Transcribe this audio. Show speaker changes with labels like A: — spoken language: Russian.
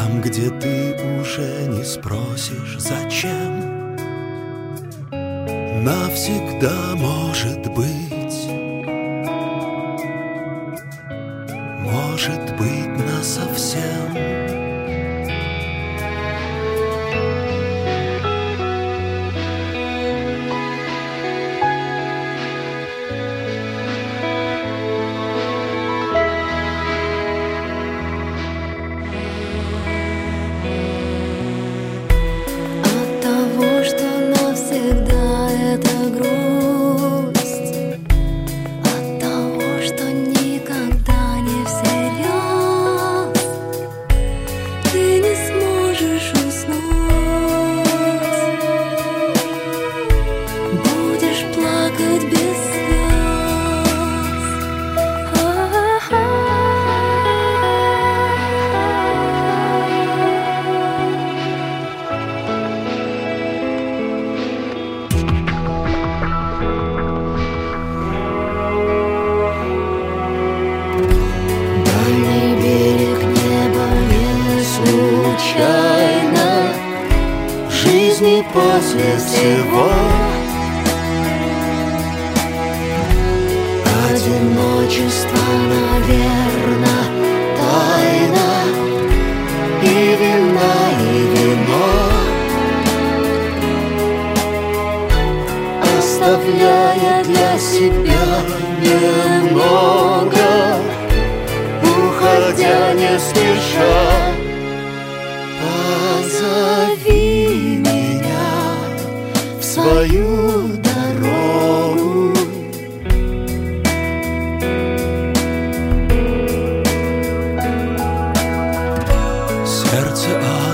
A: Там, где ты уже не спросишь, зачем, навсегда, может быть, насовсем.
B: От того, что навсегда это грусть, от того, что никогда не всерьез, ты не сможешь уснуть, будешь плакать без слез. Дальний берег неба не случайно,
A: Жизни после всего
B: одиночество, наверно, тайна,
A: и вина, и вино, оставляя для себя немного, уходя не спеша. Позови меня в свою дорогу. Сердце